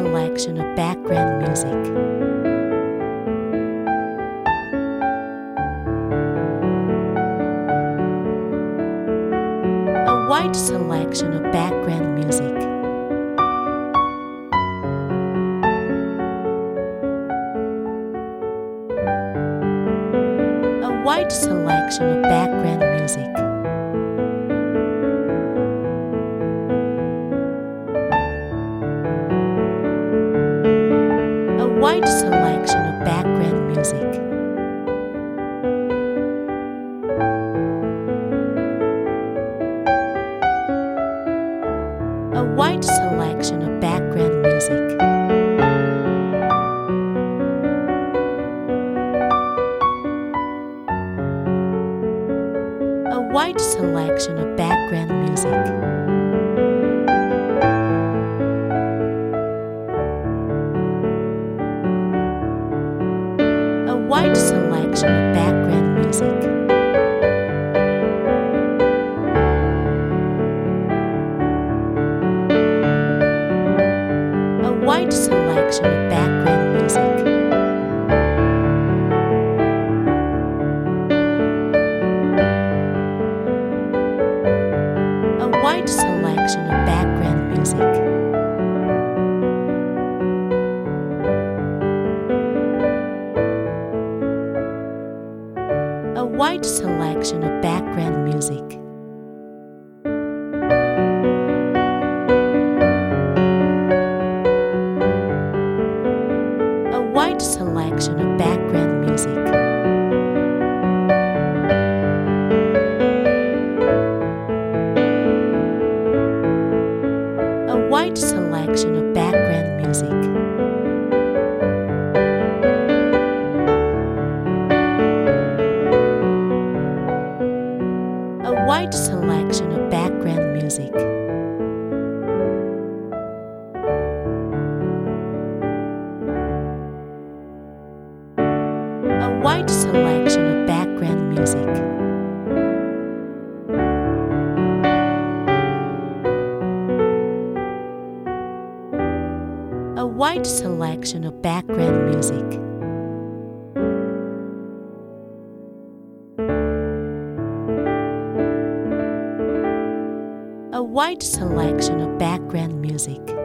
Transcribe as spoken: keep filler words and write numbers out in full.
selection of background music. A wide selection of background music. A wide selection of background music. A wide selection of background music. A wide selection of background music. A wide selection of background music. A wide selection of background music. A wide selection of background music. A wide selection of background music. A wide selection of background music. A wide selection of background music. A wide selection of background music. A wide selection of background music. A wide selection of background music. A wide selection of background music. A wide selection of background music.